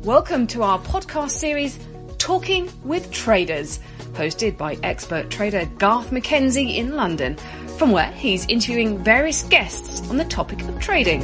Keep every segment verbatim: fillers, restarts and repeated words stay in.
Welcome to our podcast series, Talking with Traders, hosted by expert trader Garth McKenzie in London, from where he's interviewing various guests on the topic of trading.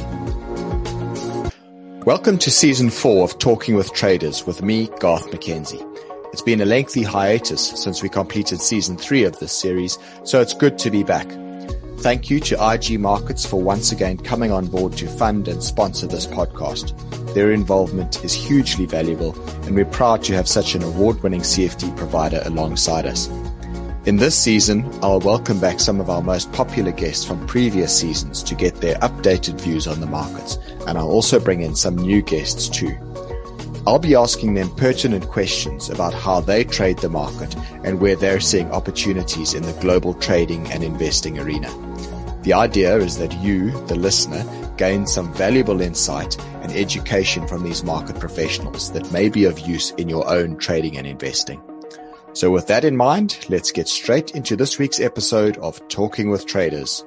Welcome to season four of Talking with Traders with me, Garth McKenzie. It's been a lengthy hiatus since we completed season three of this series, so it's good to be back. Thank you to I G Markets for once again coming on board to fund and sponsor this podcast. Their involvement is hugely valuable, and we're proud to have such an award-winning C F D provider alongside us. In this season, I'll welcome back some of our most popular guests from previous seasons to get their updated views on the markets, and I'll also bring in some new guests too. I'll be asking them pertinent questions about how they trade the market and where they're seeing opportunities in the global trading and investing arena. The idea is that you, the listener, gain some valuable insight and education from these market professionals that may be of use in your own trading and investing. So with that in mind, let's get straight into this week's episode of Talking with Traders.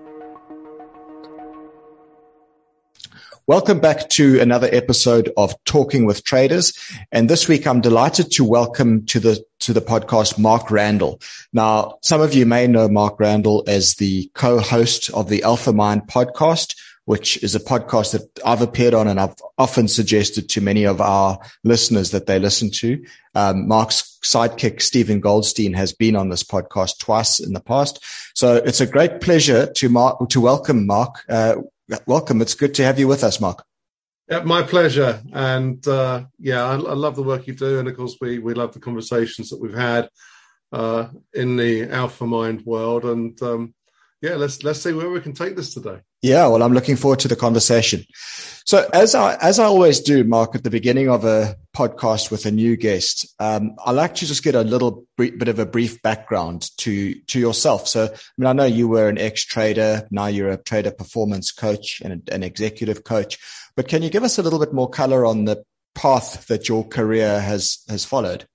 Welcome back to another episode of Talking with Traders. And this week I'm delighted to welcome to the to the podcast Mark Randall. Now, some of you may know Mark Randall as the co-host of the Alpha Mind podcast, which is a podcast that I've appeared on and I've often suggested to many of our listeners that they listen to. Um, Mark's sidekick, Stephen Goldstein, has been on this podcast twice in the past. So it's a great pleasure to Mark, to welcome Mark. Uh, welcome. It's good to have you with us, Mark. Yeah, my pleasure. And uh, yeah, I, I love the work you do. And of course, we, we love the conversations that we've had uh, in the Alpha Mind world. And um, yeah, let's let's see where we can take this today. Yeah, well, I'm looking forward to the conversation. So as I, as I always do, Mark, at the beginning of a podcast with a new guest, um, I like to just get a little brief, bit of a brief background to, to yourself. So, I mean, I know you were an ex-trader. Now you're a trader performance coach and an executive coach, but can you give us a little bit more color on the path that your career has, has followed?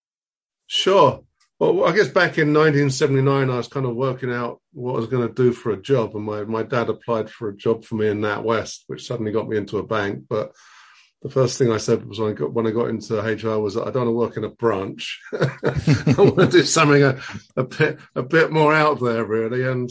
Sure. Well, I guess back in nineteen seventy-nine, I was kind of working out what I was going to do for a job. And my, my dad applied for a job for me in NatWest, which suddenly got me into a bank. But the first thing I said was when I got, when I got into H R was that I don't want to work in a branch. I want to do something a, a, bit, a bit more out there, really. And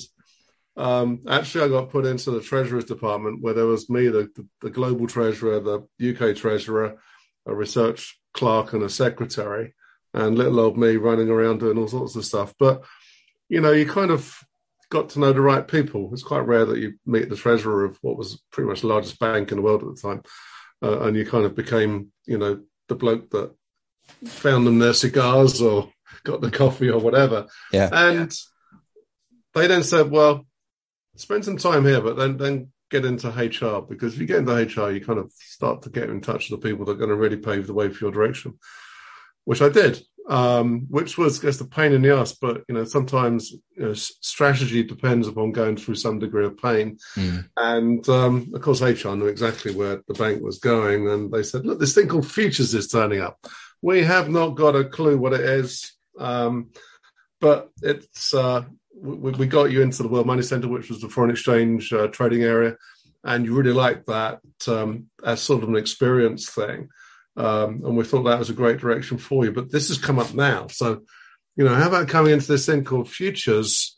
um, actually, I got put into the Treasurer's department where there was me, the, the, the global treasurer, the U K treasurer, a research clerk and a secretary. And little old me running around doing all sorts of stuff. But, you know, you kind of got to know the right people. It's quite rare that you meet the treasurer of what was pretty much the largest bank in the world at the time. Uh, and you kind of became, you know, the bloke that found them their cigars or got the coffee or whatever. Yeah. And they then said, well, spend some time here, but then, then get into H R. Because if you get into H R, you kind of start to get in touch with the people that are going to really pave the way for your direction. Which I did, um, which was, I guess, a pain in the ass. But, you know, sometimes you know, strategy depends upon going through some degree of pain. Mm. And, um, of course, H R knew exactly where the bank was going. And they said, look, this thing called futures is turning up. We have not got a clue what it is. Um, but it's uh, we, we got you into the World Money Center, which was the foreign exchange uh, trading area. And you really liked that um, as sort of an experience thing. Um, and we thought that was a great direction for you. But this has come up now. So, you know, how about coming into this thing called futures?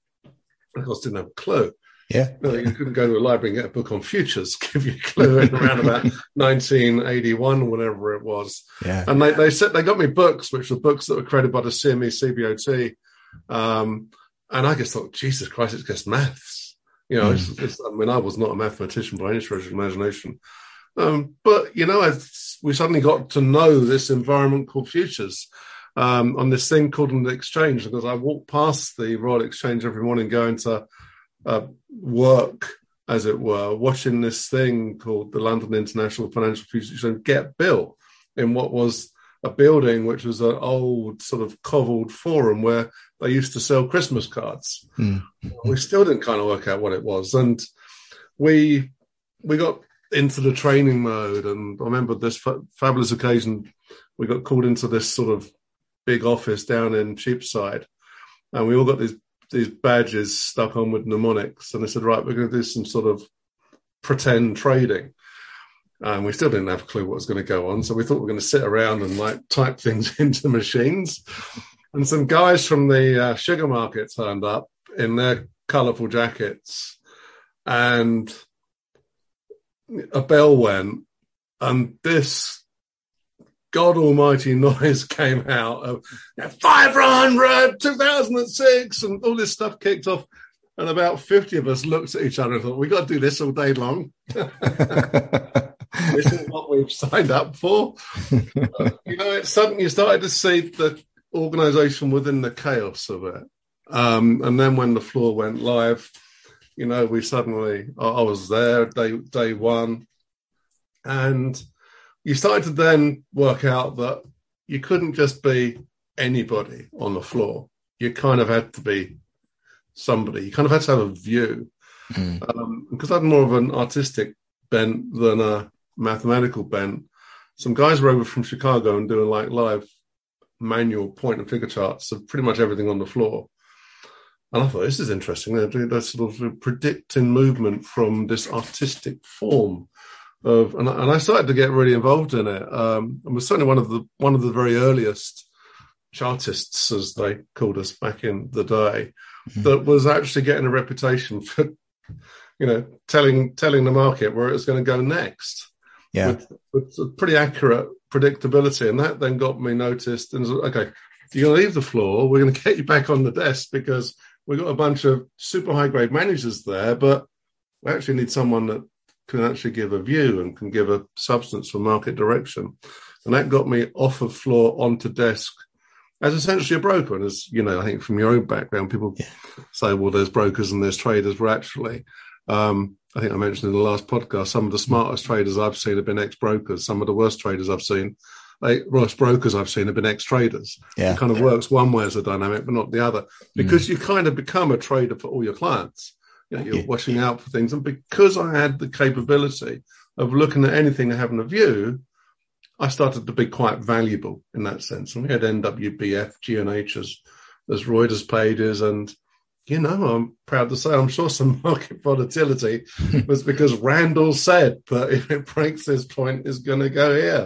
I of course didn't have a clue. Yeah. You know, you couldn't go to a library and get a book on futures, give you a clue in around about nineteen eighty-one or whatever it was. Yeah. And they, they said they got me books, which were books that were created by the C M E C B O T. Um, and I just thought, Jesus Christ, it's just maths. You know, mm. it's, it's, I mean, I was not a mathematician by any stretch of imagination. Um, but, you know, I, we suddenly got to know this environment called futures um, on this thing called an exchange. Because I walked past the Royal Exchange every morning going to uh, work, as it were, watching this thing called the London International Financial Futures Exchange get built in what was a building which was an old sort of cobbled forum where they used to sell Christmas cards. Mm. We still didn't kind of work out what it was. And we we got into the training mode. And I remember this fa- fabulous occasion, we got called into this sort of big office down in Cheapside. And we all got these, these badges stuck on with mnemonics. And they said, right, we're going to do some sort of pretend trading. and we still didn't have a clue what was going to go on. So we thought we were going to sit around and like type things into the machines. And some guys from the uh, sugar market turned up in their colourful jackets, and a bell went, and this God almighty noise came out of five hundred, two thousand six, and all this stuff kicked off. And about fifty of us looked at each other and thought, we got to do this all day long. This is what we've signed up for. But, you know, it's suddenly you started to see the organisation within the chaos of it. Um, and then when the floor went live, you know, we suddenly, I, I was there day, day one. And you started to then work out that you couldn't just be anybody on the floor. You kind of had to be somebody. You kind of had to have a view. Mm. Um, because I had more of an artistic bent than a mathematical bent. Some guys were over from Chicago and doing like live manual point and figure charts of pretty much everything on the floor. And I thought, this is interesting. They're doing that sort of predicting movement from this artistic form of, and I, and I started to get really involved in it. Um, and was certainly one of the one of the very earliest chartists, as they called us back in the day, mm-hmm. that was actually getting a reputation for, you know, telling telling the market where it was going to go next. Yeah, with, with a pretty accurate predictability, and that then got me noticed. And was, okay, you're going to leave the floor. We're going to get you back on the desk because we've got a bunch of super high grade managers there, but we actually need someone that can actually give a view and can give a substance for market direction. And that got me off of floor onto desk as essentially a broker. And as you know, I think from your own background, people yeah. say, well, there's brokers and there's traders. We're actually, um, I think I mentioned in the last podcast, some of the smartest traders I've seen have been ex-brokers. Some of the worst traders I've seen, like, worst brokers I've seen have been ex-traders. Yeah. It kind of works one way as a dynamic, but not the other, because mm. you kind of become a trader for all your clients. You know, you're yeah. watching out for things. And because I had the capability of looking at anything and having a view, I started to be quite valuable in that sense. And we had N W B F, G N H as, as Reuters pages, and you know, I'm proud to say I'm sure some market volatility was because Randall said that if it breaks this point, it's going to go here.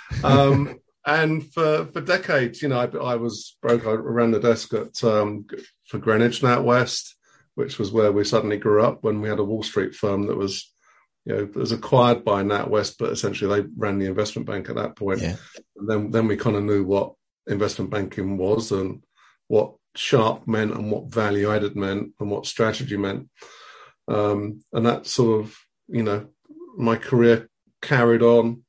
Um, and for, for decades, you know, I, I was broke. I ran the desk at um, for Greenwich NatWest, which was where we suddenly grew up when we had a Wall Street firm that was, you know, was acquired by NatWest, but essentially they ran the investment bank at that point. Yeah. And then, then we kind of knew what investment banking was and what sharp meant and what value added meant and what strategy meant. Um, and that sort of, you know, my career carried on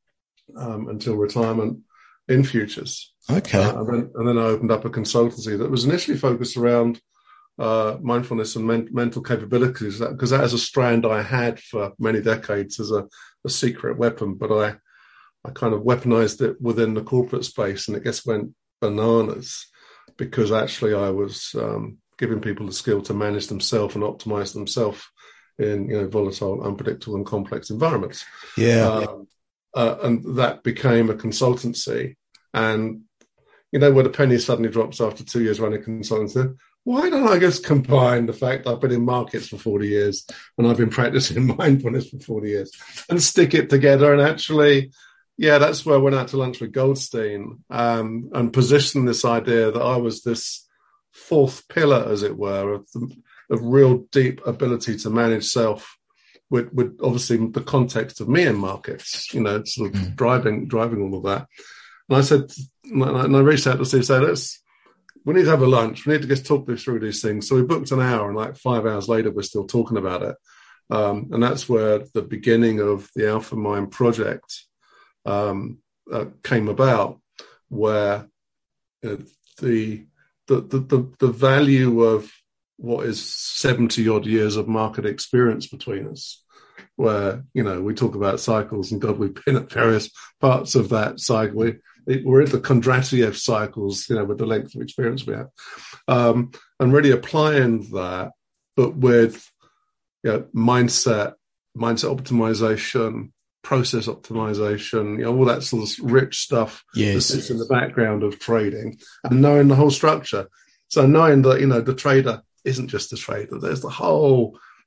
um, until retirement in futures. Okay. Uh, and, then, and then I opened up a consultancy that was initially focused around uh, mindfulness and men- mental capabilities, because that, that is a strand I had for many decades as a, a secret weapon, but I, I kind of weaponized it within the corporate space, and it just went bananas. Because actually I was um, giving people the skill to manage themselves and optimize themselves in, you know, volatile, unpredictable and complex environments. Yeah. Um, uh, and that became a consultancy. And, you know, where the penny suddenly drops after two years running consultancy, why don't I just combine the fact I've been in markets for forty years and I've been practicing mindfulness for forty years and stick it together and actually... Yeah, that's where I went out to lunch with Goldstein um, and positioned this idea that I was this fourth pillar, as it were, of, the, of real deep ability to manage self with, with obviously the context of me in markets, you know, sort of mm. driving driving all of that. And I said, and I reached out to Steve and said, let's, we need to have a lunch. We need to just talk through these things. So we booked an hour, and like five hours later, we're still talking about it. Um, and that's where the beginning of the Alpha Mind project um, uh, came about, where uh, the, the the the value of what is seventy odd years of market experience between us, where, you know, we talk about cycles, and God, we've been at various parts of that cycle. We, we're at the Kondratiev cycles, you know, with the length of experience we have, um, and really applying that, but with, you know, mindset, mindset optimization, process optimization, you know, all that sort of rich stuff yes. that sits in the background of trading, and knowing the whole structure. So knowing that, you know, the trader isn't just a trader. There's the whole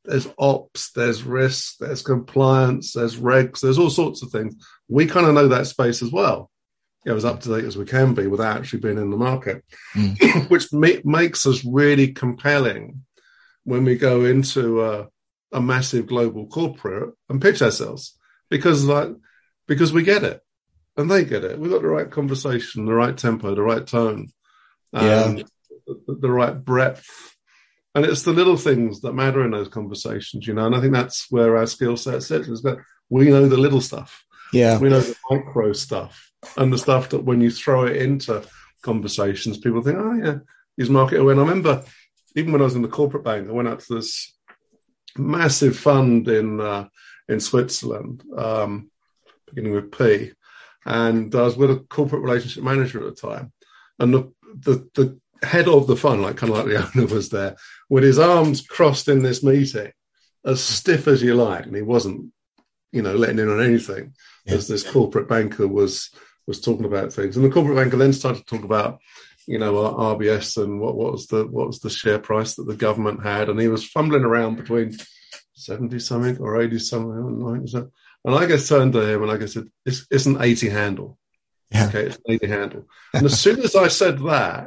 there's ops, there's risk, there's compliance, there's regs, there's all sorts of things. We kind of know that space as well, you know, as up to date as we can be without actually being in the market, mm. which ma- makes us really compelling when we go into a, a massive global corporate and pitch ourselves, because like because we get it and they get it. We've got the right conversation, the right tempo, the right tone, yeah. um, the, the right breadth. And it's the little things that matter in those conversations, you know, and I think that's where our skill set sits, is that we know the little stuff. Yeah. We know the micro stuff and the stuff that when you throw it into conversations, people think, oh, yeah, he's market aware. And I remember even when I was in the corporate bank, I went out to this massive fund in uh, in Switzerland, um, beginning with P, and I was with a corporate relationship manager at the time. And the the, the head of the fund, like kind of like the owner, was there with his arms crossed in this meeting, as stiff as you like, and he wasn't, you know, letting in on anything, yeah. as this corporate banker was was talking about things. And the corporate banker then started to talk about, you know, R B S and what, what was the what was the share price that the government had, and he was fumbling around between seventy something or eighty something, and I just turned to him and I said, "It's, it's an eighty handle." Yeah. Okay, it's an eighty handle. And as soon as I said that,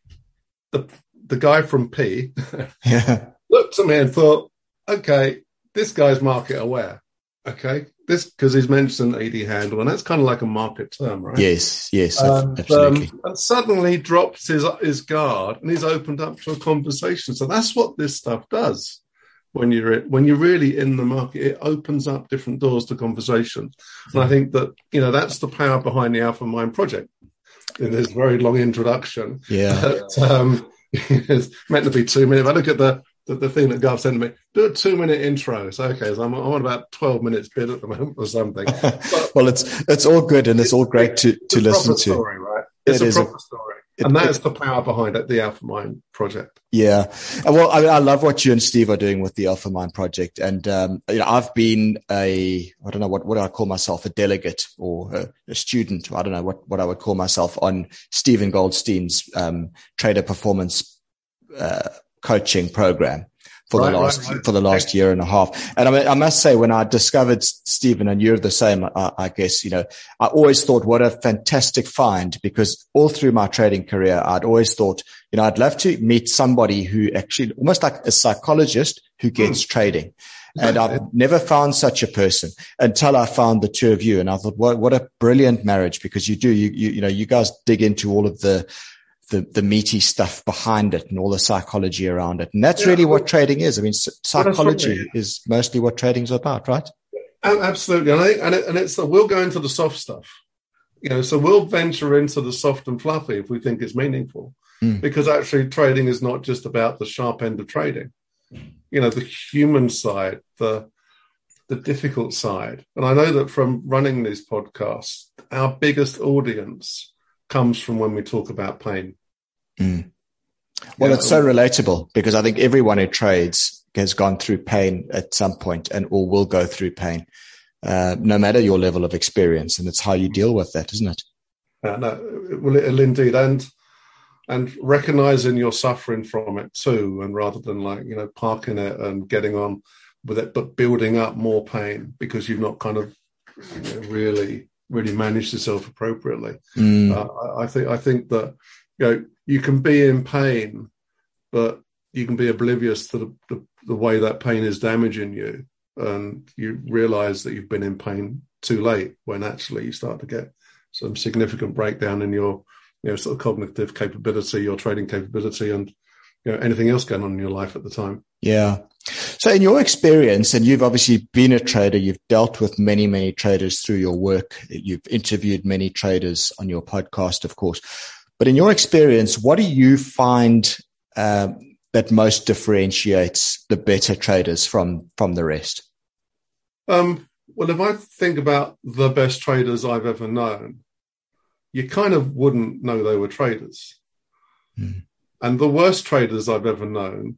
the the guy from P yeah. looked at me and thought, okay, this guy's market aware. Okay, this because he's mentioned eighty handle, and that's kind of like a market term, right? Yes, yes, and, absolutely. Um, and suddenly drops his his guard, and he's opened up to a conversation. So that's what this stuff does. When you're when you're really in the market, it opens up different doors to conversation. And I think that, you know, that's the power behind the Alpha Mind project. In this very long introduction, yeah, that, um, it's meant to be two minutes. If I look at the the, the thing that Garth sent me, do a two minute intro. So okay, so I'm, I'm on about twelve minutes bid at the moment or something. But, well, it's it's all good and it's all great to to listen to. Story, right? It's it a proper a, story. It, and that's the power behind it, the Alpha Mind project. Yeah. Well, I, I love what you and Steve are doing with the Alpha Mind project. And, um, you know, I've been a, I don't know, what, what do I call myself? A delegate or a, a student. I don't know what, what I would call myself on Stephen Goldstein's, um, trader performance, uh, coaching program for right, the last, right, right. for the last year and a half. And I mean, I must say, when I discovered Stephen, and you're the same, I, I guess, you know, I always thought what a fantastic find, because all through my trading career, I'd always thought, you know, I'd love to meet somebody who actually almost like a psychologist who gets mm. trading. And I've never found such a person until I found the two of you. And I thought, what, what a brilliant marriage, because you do, you, you, you know, you guys dig into all of the, the, the meaty stuff behind it and all the psychology around it. And that's yeah, really what trading is. I mean, psychology well, is mostly what trading's about, right? Absolutely. And I think, and, it, and it's that we'll go into the soft stuff, you know, so we'll venture into the soft and fluffy if we think it's meaningful, mm. because actually trading is not just about the sharp end of trading, you know, the human side, the, the difficult side. And I know that from running these podcasts, our biggest audience comes from when we talk about pain. Mm. Well, you it's know, so relatable, because I think everyone who trades has gone through pain at some point and or will go through pain, uh, no matter your level of experience. And it's how you deal with that, isn't it? Uh, no, well, it'll indeed. And, and recognizing you're suffering from it too. And rather than like, you know, parking it and getting on with it, but building up more pain because you've not kind of you know, really, really managed yourself appropriately. Mm. Uh, I think, I think that, you know, you can be in pain, but you can be oblivious to the, the, the way that pain is damaging you. And you realize that you've been in pain too late, when actually you start to get some significant breakdown in your, you know, sort of cognitive capability, your trading capability, and, you know, anything else going on in your life at the time. Yeah. So in your experience, and you've obviously been a trader, you've dealt with many, many traders through your work. You've interviewed many traders on your podcast, of course. But in your experience, what do you find uh, that most differentiates the better traders from, from the rest? Um, well, if I think about the best traders I've ever known, you kind of wouldn't know they were traders. Hmm. And the worst traders I've ever known,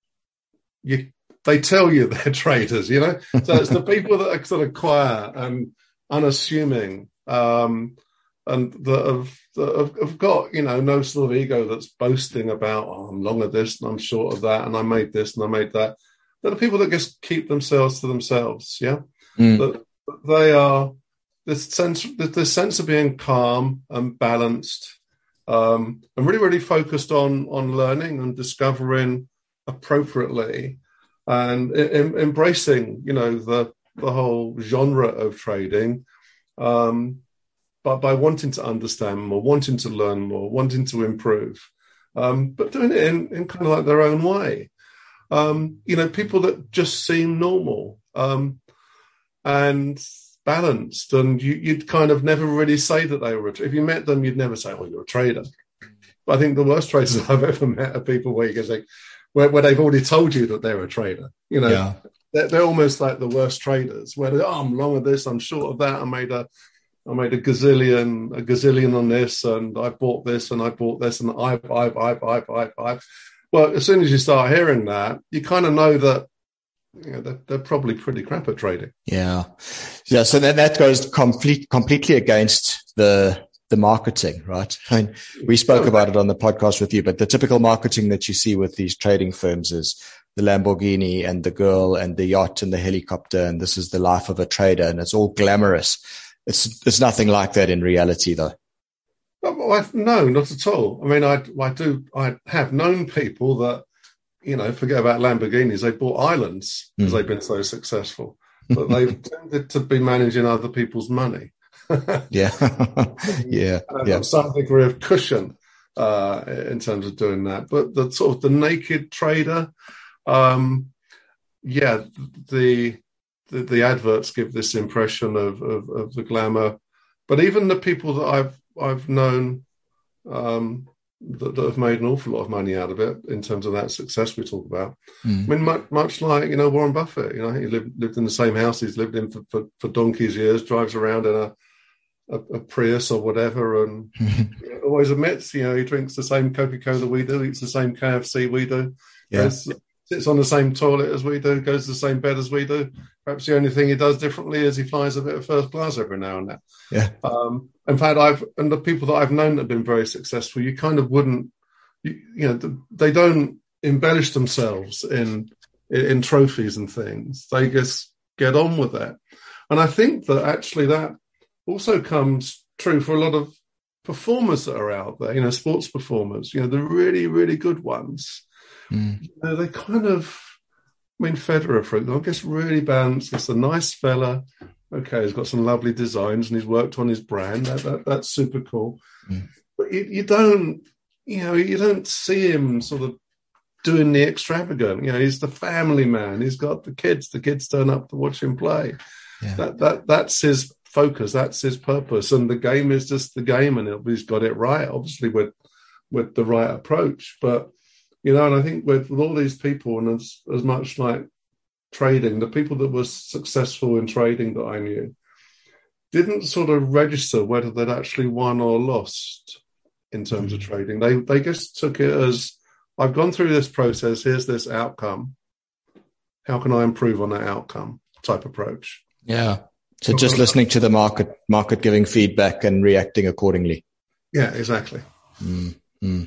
you they tell you they're traders, you know? So it's the people that are sort of quiet and unassuming, um, and that have, that have, have got, you know, no sort of ego that's boasting about, oh, I'm long of this and I'm short of that and I made this and I made that. they're the people that just keep themselves to themselves. Yeah, mm. that they are this sense, this sense of being calm and balanced, um, and really, really focused on on learning and discovering appropriately, and em- embracing, you know, the the whole genre of trading, um, but by wanting to understand more, wanting to learn more, wanting to improve, um, but doing it in, in kind of like their own way. Um, you know, people that just seem normal um, and balanced, and you, you'd kind of never really say that they were a trader. If you met them, you'd never say, "Oh, you're a trader." But I think the worst traders I've ever met are people where you go like, where, where they've already told you that they're a trader. You know, yeah. they're, they're almost like the worst traders, where they, oh, I'm long of this, I'm short of that, I made a, I made a gazillion, a gazillion on this, and I bought this, and I bought this, and I, I, I, I, I, I. Well, as soon as you start hearing that, you kind of know that, you know, they're, they're probably pretty crap at trading. Yeah, yeah. So then that goes complete, completely against the the marketing, right? I mean, we spoke about it on the podcast with you, but the typical marketing that you see with these trading firms is the Lamborghini and the girl and the yacht and the helicopter, and this is the life of a trader, and it's all glamorous. It's it's nothing like that in reality, though. Well, I, no, not at all. I mean, I I do I have known people that, you know, forget about Lamborghinis, they bought islands because mm. they've been so successful, but they've tended to be managing other people's money. yeah, yeah, and yeah. Some degree of cushion uh, in terms of doing that, but the sort of the naked trader, um, yeah, the, the the adverts give this impression of, of of the glamour, but even the people that I've I've known um, that, that have made an awful lot of money out of it in terms of that success we talk about. Mm. I mean, much, much like, you know, Warren Buffett, you know, he lived lived in the same house he's lived in for, for, for donkey's years, drives around in a A, a Prius or whatever, and always admits, you know, he drinks the same Coca-Cola we do, eats the same K F C we do, yeah. goes, sits on the same toilet as we do, goes to the same bed as we do. Perhaps the only thing he does differently is he flies a bit of first class every now and then. Yeah. Um, in fact, I've and the people that I've known that have been very successful, you kind of wouldn't, you, you know, they don't embellish themselves in in trophies and things. They just get on with it, and I think that actually that also comes true for a lot of performers that are out there, you know, sports performers, you know, the really, really good ones. Mm. You know, they kind of, I mean, Federer, for example, gets really balanced. He's a nice fella. Okay, he's got some lovely designs and he's worked on his brand. That, that, that's super cool. Mm. But you, you don't, you know, you don't see him sort of doing the extravagant. You know, he's the family man. He's got the kids. The kids turn up to watch him play. Yeah. That that that's his focus, that's his purpose, and the game is just the game, and he's got it right, obviously with with the right approach. But you know, and I think with, with all these people, and as as much like trading, the people that were successful in trading that I knew didn't sort of register whether they'd actually won or lost in terms mm-hmm. of trading. They they just took it as, I've gone through this process, here's this outcome, how can I improve on that outcome type approach. Yeah. So just listening to the market, market giving feedback and reacting accordingly. Yeah, exactly. Mm-hmm.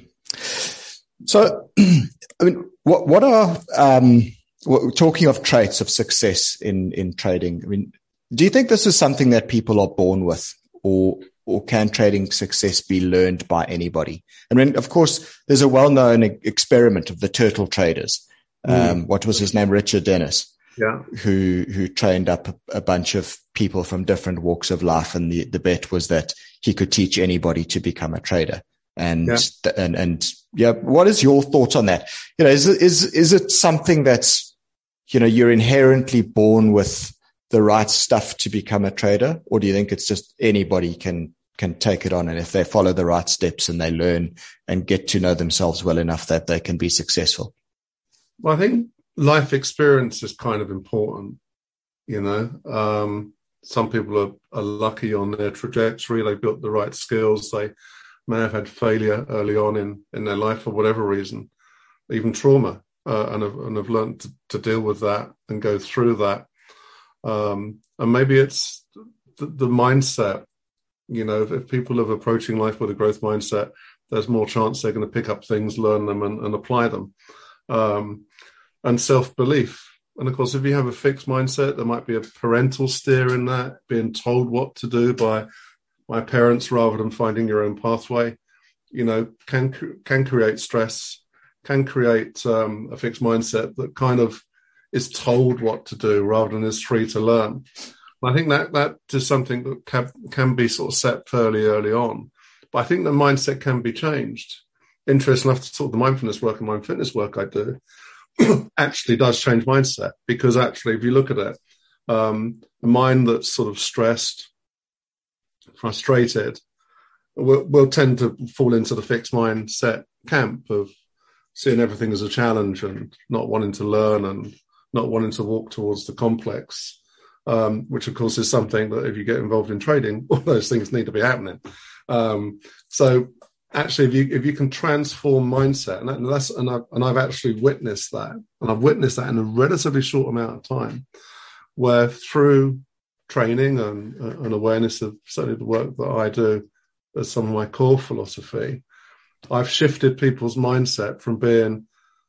So, I mean, what what are um, what, talking of traits of success in in trading? I mean, do you think this is something that people are born with, or or can trading success be learned by anybody? I mean, of course, there's a well-known experiment of the turtle traders. Mm. Um, what was his name? Richard Dennis. Yeah. Who, who trained up a, a bunch of people from different walks of life. And the, the bet was that he could teach anybody to become a trader. And, yeah. and, and yeah, what is your thoughts on that? You know, is it, is, is it something that's, you know, you're inherently born with the right stuff to become a trader? Or do you think it's just anybody can, can take it on? And if they follow the right steps and they learn and get to know themselves well enough that they can be successful? Well, I think life experience is kind of important, you know. Um, some people are, are lucky on their trajectory. They've got the right skills. They may have had failure early on in, in their life for whatever reason, even trauma, uh, and, have, and have learned to, to deal with that and go through that. Um, and maybe it's the, the mindset, you know, if, if people are approaching life with a growth mindset, there's more chance they're going to pick up things, learn them, and, and apply them. Um, and self-belief, And of course, if you have a fixed mindset, there might be a parental steer in that, being told what to do by by parents rather than finding your own pathway, you know, can can create stress, can create um, a fixed mindset that kind of is told what to do rather than is free to learn. And I think that that is something that can, can be sort of set fairly early on. But I think the mindset can be changed. Interesting enough, to sort of the mindfulness work and mind fitness work I do actually does change mindset, because actually, if you look at it, um, a mind that's sort of stressed, frustrated, will, will tend to fall into the fixed mindset camp of seeing everything as a challenge and not wanting to learn and not wanting to walk towards the complex, um, which of course is something that if you get involved in trading, all those things need to be happening. Um, so actually, if you if you can transform mindset, and, that, and that's and I've, and I've actually witnessed that, and I've witnessed that in a relatively short amount of time, where through training and, and awareness of certainly the work that I do as some of my core philosophy, I've shifted people's mindset from being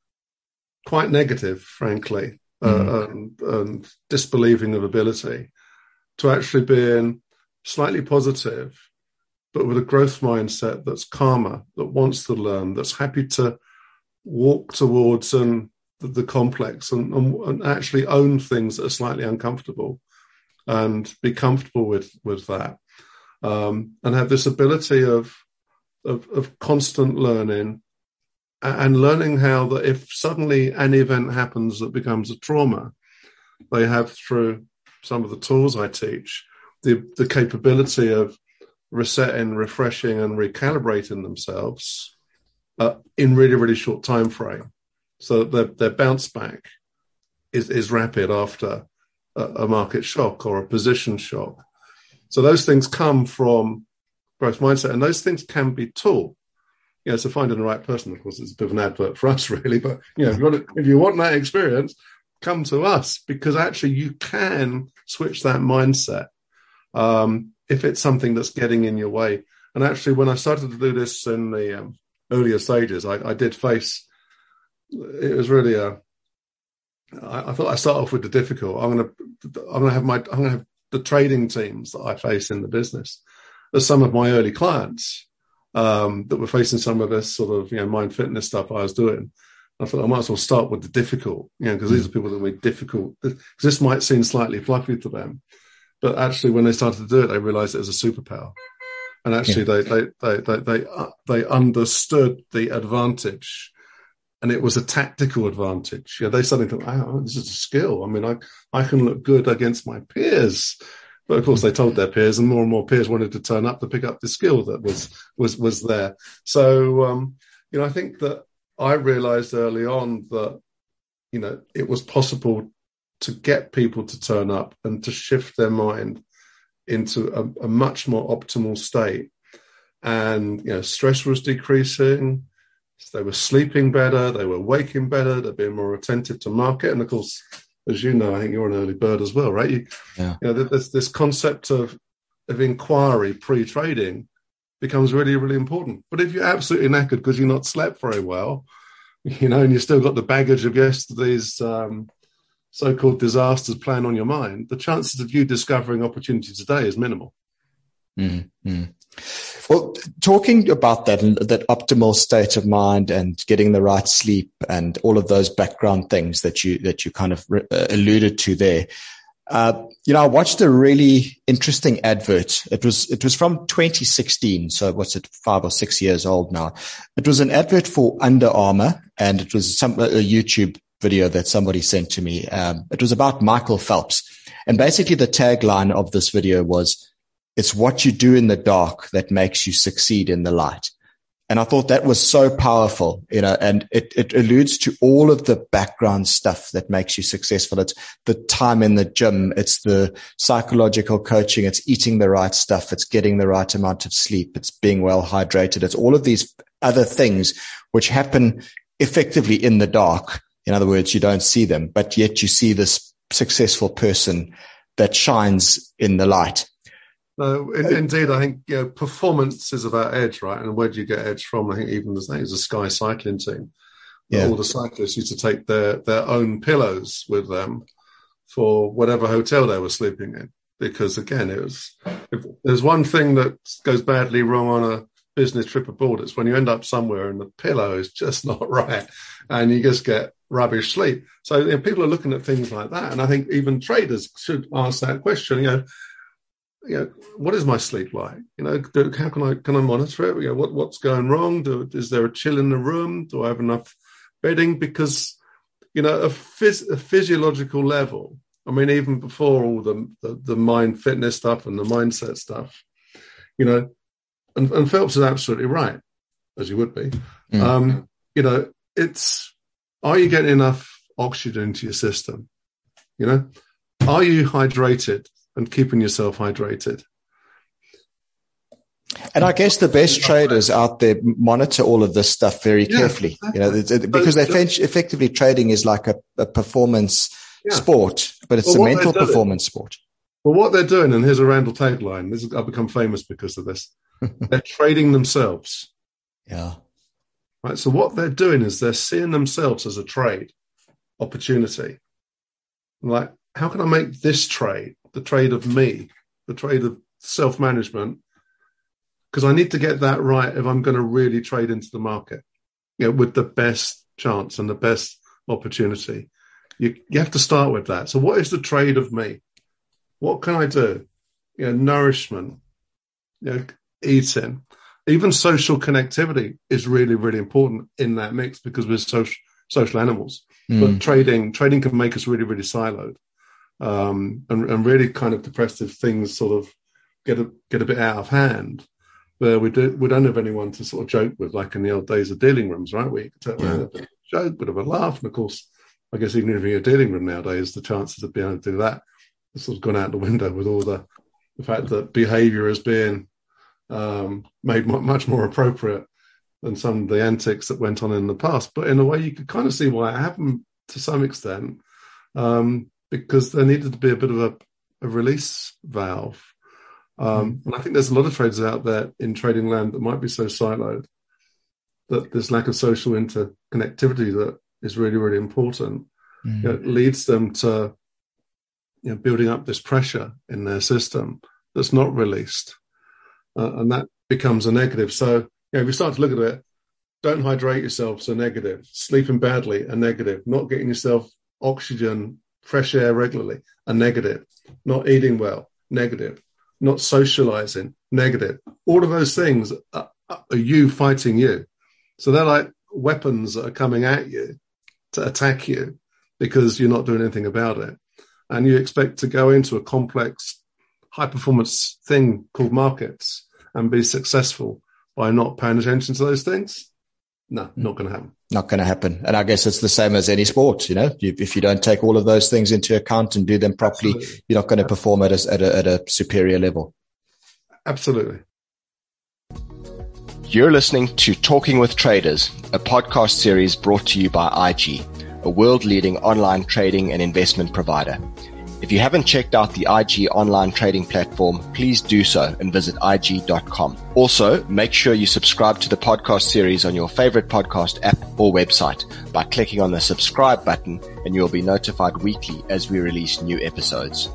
quite negative, frankly, mm-hmm. uh, and, and disbelieving of ability, to actually being slightly positive, but with a growth mindset that's calmer, that wants to learn, that's happy to walk towards and the, the complex and, and, and actually own things that are slightly uncomfortable and be comfortable with, with that. Um, and have this ability of, of, of constant learning and learning how that if suddenly an event happens that becomes a trauma, they have, through some of the tools I teach, the, the capability of resetting, refreshing, and recalibrating themselves uh, in really, really short time frame, so that their, their bounce back is, is rapid after a, a market shock or a position shock. So those things come from growth mindset, and those things can be taught. You know, so finding the right person, of course, it's a bit of an advert for us, really. But you know, if you want, to, if you want that experience, come to us, because actually you can switch that mindset. Um, if it's something that's getting in your way. And actually, when I started to do this in the um, earlier stages, I, I did face, it was really a, I, I thought I start off with the difficult. I'm going to, I'm going to have my, I'm going to have the trading teams that I face in the business as some of my early clients um, that were facing some of this sort of, you know, mind fitness stuff I was doing. I thought I might as well start with the difficult, you know, because these are people that were difficult. Because this might seem slightly fluffy to them. But actually, when they started to do it, they realized it was a superpower. And actually, yeah. they, they, they, they, they, uh, they understood the advantage, and it was a tactical advantage. You know, they suddenly thought, oh, this is a skill. I mean, I, I can look good against my peers. But of course, they told their peers, and more and more peers wanted to turn up to pick up the skill that was, was, was there. So, um, you know, I think that I realized early on that, you know, it was possible to get people to turn up and to shift their mind into a, a much more optimal state. And, you know, stress was decreasing. They were sleeping better. They were waking better. They're being more attentive to market. And of course, as you know, I think you're an early bird as well, right? You, yeah. you know, there's this concept of, of inquiry pre-trading becomes really, really important. But if you're absolutely knackered because you're not slept very well, you know, and you've still got the baggage of yesterday's, um, so-called disasters playing on your mind, the chances of you discovering opportunity today is minimal. Mm-hmm. Well, talking about that, that optimal state of mind and getting the right sleep and all of those background things that you, that you kind of re- uh, alluded to there. Uh, you know, I watched a really interesting advert. It was, it was from twenty sixteen. So what's it, five or six years old now. It was an advert for Under Armour, and it was some, a YouTube video that somebody sent to me. Um, it was about Michael Phelps. And basically the tagline of this video was, it's what you do in the dark that makes you succeed in the light. And I thought that was so powerful, you know, and it, it alludes to all of the background stuff that makes you successful. It's the time in the gym. It's the psychological coaching. It's eating the right stuff. It's getting the right amount of sleep. It's being well hydrated. It's all of these other things which happen effectively in the dark. In other words, you don't see them, but yet you see this successful person that shines in the light. No, in, indeed, I think, you know, performance is about edge, right? And where do you get edge from? I think even there's a Sky cycling team Yeah. All the cyclists used to take their, their own pillows with them for whatever hotel they were sleeping in. Because again, it was, if there's one thing that goes badly wrong on a business trip abroad, it's when you end up somewhere and the pillow is just not right and you just get rubbish sleep. So you know, people are looking at things like that. And I think even traders should ask that question, you know, you know, what is my sleep like? You know, do, how can I, can I monitor it? You know, what, what's going wrong? Do, is there a chill in the room? Do I have enough bedding? Because, you know, a, phys- a physiological level, I mean, even before all the, the, the mind fitness stuff and the mindset stuff, you know, and, and Phelps is absolutely right, as you would be. Mm. Um, you know, it's, are you getting enough oxygen into your system? You know, are you hydrated and keeping yourself hydrated? And I guess the best traders out there monitor all of this stuff very yeah, carefully, exactly. you know, it's, it, because they effectively trading is like a, a performance yeah. sport, but it's well, a mental performance sport. Well, what they're doing, and here's a Randall tagline, this is, I've become famous because of this. They're trading themselves. Yeah. Right. So what they're doing is they're seeing themselves as a trade opportunity. Like, how can I make this trade, the trade of me, the trade of self-management? Because I need to get that right if I'm going to really trade into the market, you know, with the best chance and the best opportunity. You, you have to start with that. So what is the trade of me? What can I do? You know, nourishment, you know, eating, even social connectivity is really, really important in that mix because we're social, social animals. Mm. But trading, trading can make us really, really siloed. Um, and, and really kind of depressive things sort of get a, get a bit out of hand. Where we, do, we don't have anyone to sort of joke with, like in the old days of dealing rooms, right? We could yeah. a bit of a joke, bit of a laugh. And of course, I guess even if you're in a dealing room nowadays, the chances of being able to do that have sort of gone out the window with all the, the fact that behaviour is being um, made much more appropriate than some of the antics that went on in the past. But in a way, you could kind of see why it happened to some extent, um, because there needed to be a bit of a, a release valve. Um, and I think there's a lot of traders out there in trading land that might be so siloed that this lack of social interconnectivity that is really, really important, mm. you know, leads them to you know, building up this pressure in their system that's not released. Uh, and that becomes a negative. So, you know, if you start to look at it, don't hydrate yourself, so negative. Sleeping badly, a negative. Not getting yourself oxygen, fresh air regularly, a negative. Not eating well, negative. Not socializing, negative. All of those things are, are you fighting you. So they're like weapons that are coming at you to attack you because you're not doing anything about it. And you expect to go into a complex, high-performance thing called markets and be successful by not paying attention to those things? No, not going to happen. Not going to happen. And I guess it's the same as any sport, you know, you, if you don't take all of those things into account and do them properly, Absolutely. You're not going to perform at a, at a, at a superior level. Absolutely. You're listening to Talking with Traders, a podcast series brought to you by I G, a world-leading online trading and investment provider. If you haven't checked out the I G online trading platform, please do so and visit I G dot com. Also, make sure you subscribe to the podcast series on your favorite podcast app or website by clicking on the subscribe button, and you'll be notified weekly as we release new episodes.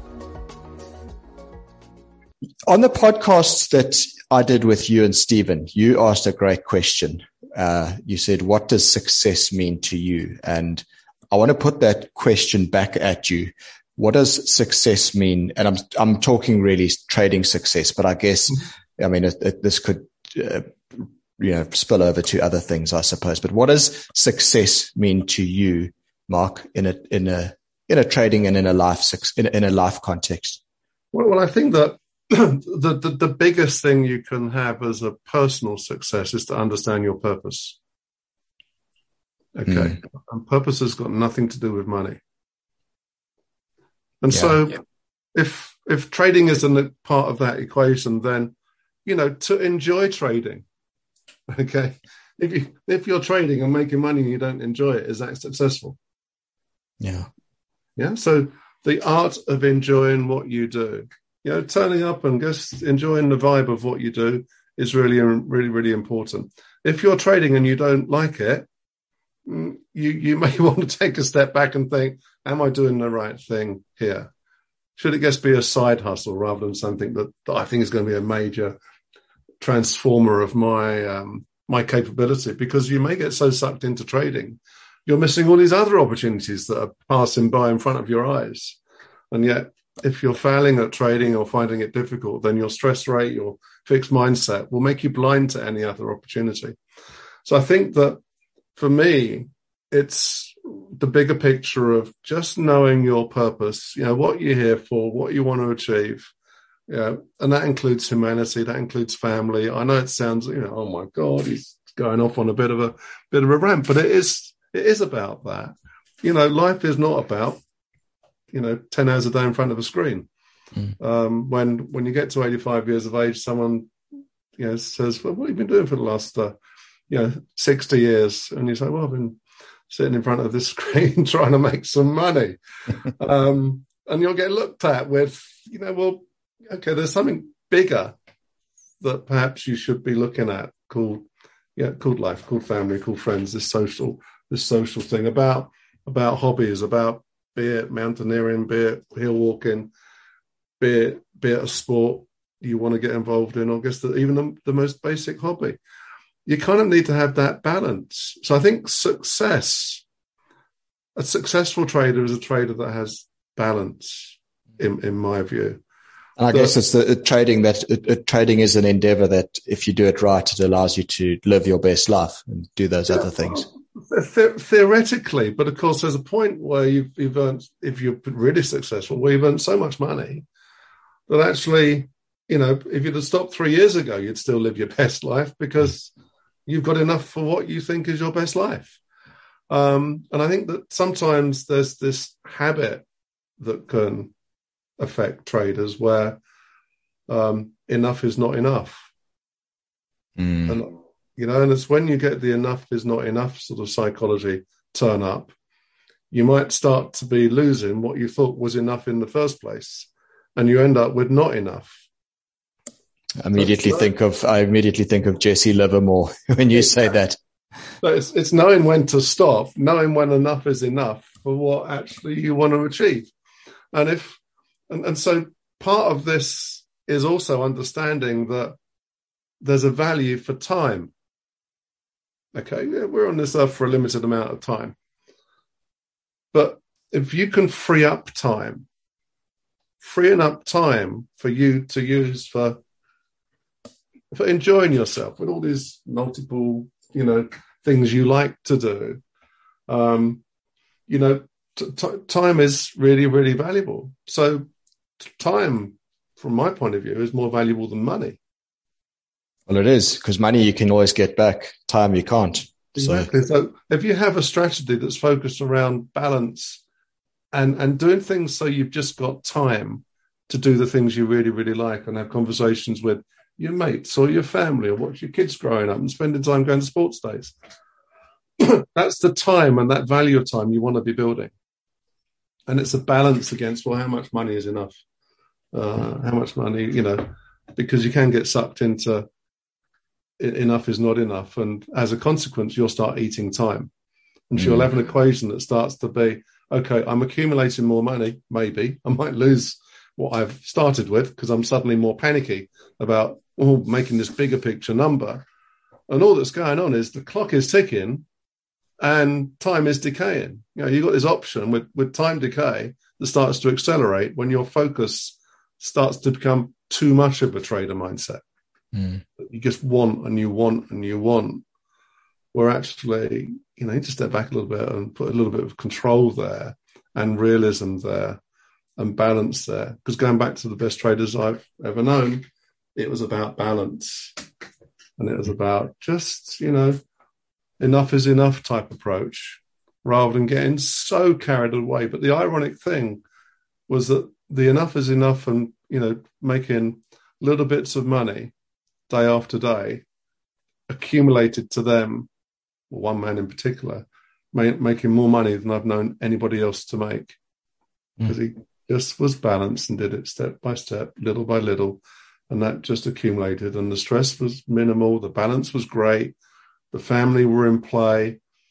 On the podcasts that I did with you and Stephen, you asked a great question. Uh, you said, what does success mean to you? And I want to put that question back at you. What does success mean? And I'm I'm talking really trading success, but I guess, mm-hmm. I mean, it, it, this could, uh, you know, spill over to other things, I suppose. But what does success mean to you, Mark, in a in a in a trading and in a life in a, in a life context? Well, well, I think that the, the the biggest thing you can have as a personal success is to understand your purpose. Okay, mm. and purpose has got nothing to do with money. And yeah, so yeah. if if trading isn't a part of that equation, then, you know, to enjoy trading, okay, if, you, if you're trading and making money and you don't enjoy it, is that successful? Yeah. Yeah. So the art of enjoying what you do, you know, turning up and just enjoying the vibe of what you do is really, really, really important. If you're trading and you don't like it, you, you may want to take a step back and think, am I doing the right thing here? Should it just be a side hustle rather than something that, that I think is going to be a major transformer of my um, my capability? Because you may get so sucked into trading, you're missing all these other opportunities that are passing by in front of your eyes. And yet, if you're failing at trading or finding it difficult, then your stress rate, your fixed mindset will make you blind to any other opportunity. So I think that for me, it's the bigger picture of just knowing your purpose, you know, what you're here for, what you want to achieve. You know, and that includes humanity, that includes family. I know it sounds, you know, oh my God, he's going off on a bit of a bit of a rant, but it is it is about that. You know, life is not about, you know, ten hours a day in front of a screen. Mm. Um, when when you get to eighty-five years of age, someone, you know, says, well, what have you been doing for the last, uh, you know, sixty years? And you say, well, I've been sitting in front of this screen trying to make some money. um, and you'll get looked at with, you know, well, okay, there's something bigger that perhaps you should be looking at called, yeah, called life, called family, called friends, this social, this social thing about, about hobbies, about, be it mountaineering, be it hill walking, be it, be it a sport you want to get involved in, or guess that even the, the most basic hobby. You kind of need to have that balance. So I think success, a successful trader is a trader that has balance, in, in my view. And I the, guess it's the it, trading that it, it, trading is an endeavor that if you do it right, it allows you to live your best life and do those yeah, other things. The, theoretically, but of course, there's a point where you've, you've earned, if you're really successful, where you've earned so much money that actually, you know, if you'd have stopped three years ago, you'd still live your best life because you've got enough for what you think is your best life. Um, and I think that sometimes there's this habit that can affect traders where um, enough is not enough. Mm. And, you know, and it's when you get the enough is not enough sort of psychology turn up, you might start to be losing what you thought was enough in the first place. And you end up with not enough. I immediately think of I immediately think of Jesse Livermore when you say that. But it's, it's knowing when to stop, knowing when enough is enough for what actually you want to achieve. And if and, and so part of this is also understanding that there's a value for time. Okay, yeah, we're on this earth for a limited amount of time. But if you can free up time, freeing up time for you to use for for enjoying yourself with all these multiple, you know, things you like to do. Um, you know, t- t- time is really, really valuable. So t- time, from my point of view, is more valuable than money. Well, it is, because money you can always get back. Time you can't. Exactly. So, so if you have a strategy that's focused around balance and, and doing things so you've just got time to do the things you really, really like and have conversations with your mates or your family or watch your kids growing up and spending time going to sports days. That's the time and that value of time you want to be building. And it's a balance against, well, how much money is enough? Uh, how much money, you know, because you can get sucked into enough is not enough. And as a consequence, you'll start eating time. And mm. you'll have an equation that starts to be, okay, I'm accumulating more money. Maybe I might lose what I've started with because I'm suddenly more panicky about oh, making this bigger picture number. And all that's going on is the clock is ticking and time is decaying. You know, you've got this option with, with time decay that starts to accelerate when your focus starts to become too much of a trader mindset. Mm. You just want and you want and you want. Where actually, you know, you just step back a little bit and put a little bit of control there and realism there and balance there. Because going back to the best traders I've ever known, it was about balance. And it was about just, you know, enough is enough type approach rather than getting so carried away. But the ironic thing was that the enough is enough and, you know, making little bits of money day after day accumulated to them, one man in particular, making more money than I've known anybody else to make. Because mm. he just was balanced and did it step by step, little by little. And that just accumulated. And the stress was minimal. The balance was great. The family were in play.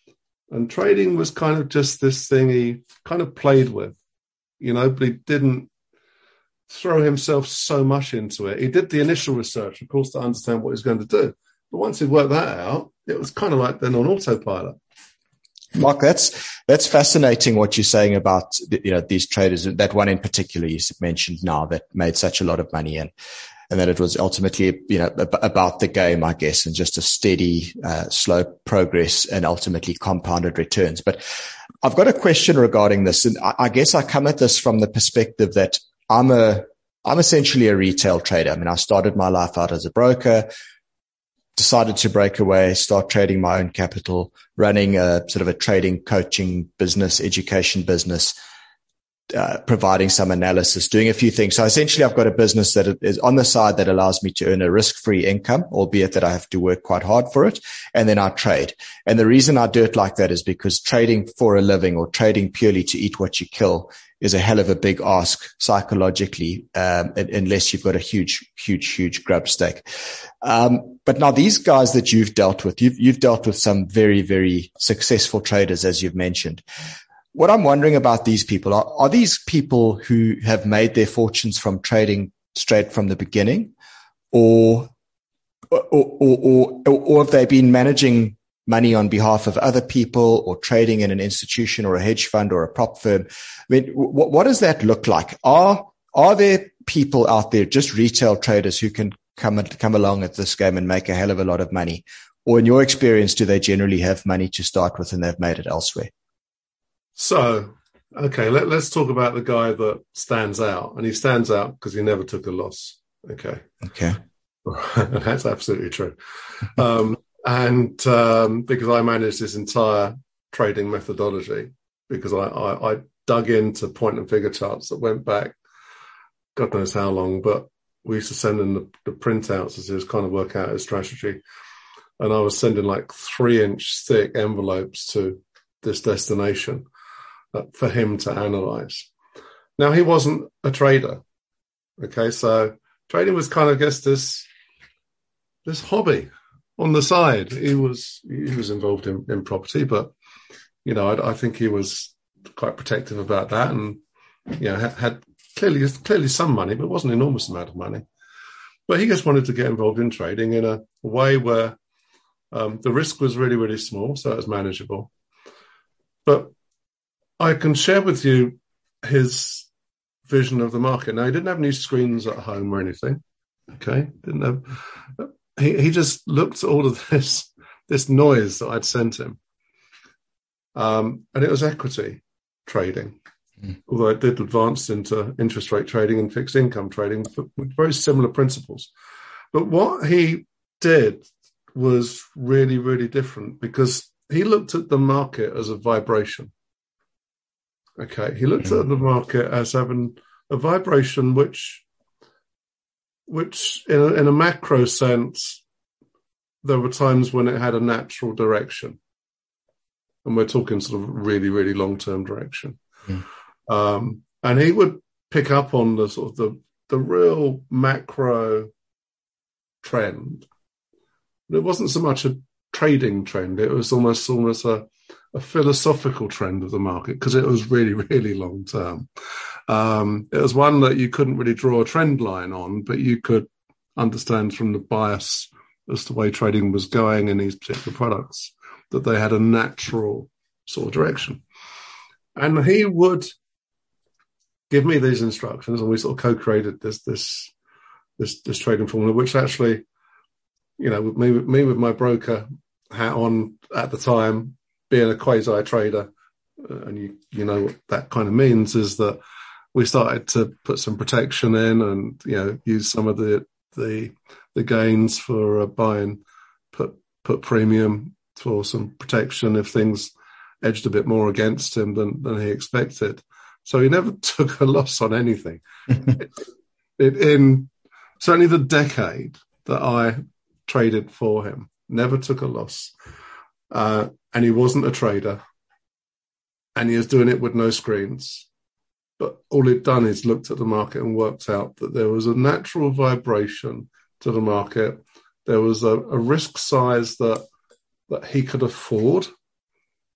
And trading was kind of just this thing he kind of played with, you know, but he didn't throw himself so much into it. He did the initial research, of course, to understand what he was going to do. But once he worked that out, it was kind of like then on autopilot. Mark, that's that's fascinating what you're saying about, you know, these traders. That one in particular you mentioned now that made such a lot of money, and and that it was ultimately, you know, about the game, I guess, and just a steady, uh, slow progress and ultimately compounded returns. But I've got a question regarding this, and I, I guess I come at this from the perspective that I'm a I'm essentially a retail trader. I mean, I started my life out as a broker. Decided to break away, start trading my own capital, running a sort of a trading, coaching business, education business, uh, providing some analysis, doing a few things. So essentially I've got a business that is on the side that allows me to earn a risk-free income, albeit that I have to work quite hard for it. And then I trade. And the reason I do it like that is because trading for a living or trading purely to eat what you kill is a hell of a big ask psychologically, um, unless you've got a huge, huge, huge grub stake. Um, but now these guys that you've dealt with, you've, you've dealt with some very, very successful traders, as you've mentioned. What I'm wondering about these people are, are these people who have made their fortunes from trading straight from the beginning, or, or, or, or, or have they been managing money on behalf of other people or trading in an institution or a hedge fund or a prop firm? I mean, what, what does that look like? Are, are there people out there, just retail traders, who can come and come along at this game and make a hell of a lot of money? Or in your experience, do they generally have money to start with and they've made it elsewhere? So, okay, let, let's talk about the guy that stands out. And he stands out because he never took a loss. Okay. Okay. That's absolutely true. Um, And um, because I managed this entire trading methodology, because I, I, I dug into point and figure charts that went back, God knows how long, but we used to send in the, the printouts as he was kind of work out his strategy. And I was sending like three inch thick envelopes to this destination uh, for him to analyze. Now, he wasn't a trader. Okay, so trading was kind of, I guess, this, this hobby. On the side, he was he was involved in, in property, but you know, I, I think he was quite protective about that, and you know, had, had clearly clearly some money, but it wasn't an enormous amount of money. But he just wanted to get involved in trading in a way where um, the risk was really really small, so it was manageable. But I can share with you his vision of the market. Now, he didn't have any screens at home or anything. Okay, didn't have. He, he just looked at all of this, this noise that I'd sent him. Um, and it was equity trading, mm. although it did advance into interest rate trading and fixed income trading with very similar principles. But what he did was really, really different, because he looked at the market as a vibration. Okay. He looked mm. at the market as having a vibration which which in a, in a macro sense, there were times when it had a natural direction. And we're talking sort of really, really long-term direction. Mm. Um, and he would pick up on the sort of the, the real macro trend. It wasn't so much a trading trend. It was almost, almost a, a philosophical trend of the market, because it was really, really long-term. Um, it was one that you couldn't really draw a trend line on, but you could understand from the bias as to the way trading was going in these particular products, that they had a natural sort of direction. And he would give me these instructions, and we sort of co-created this, this, this, this trading formula, which actually, you know, me, me with my broker hat on at the time, being a quasi trader, uh, and you, you know what that kind of means, is that we started to put some protection in, and you know, use some of the the the gains for uh, buying, put put premium for some protection if things edged a bit more against him than than he expected. So he never took a loss on anything. it, it, in certainly the decade that I traded for him, never took a loss, uh, and he wasn't a trader, and he was doing it with no screens. But all he'd done is looked at the market and worked out that there was a natural vibration to the market. There was a, a risk size that that he could afford,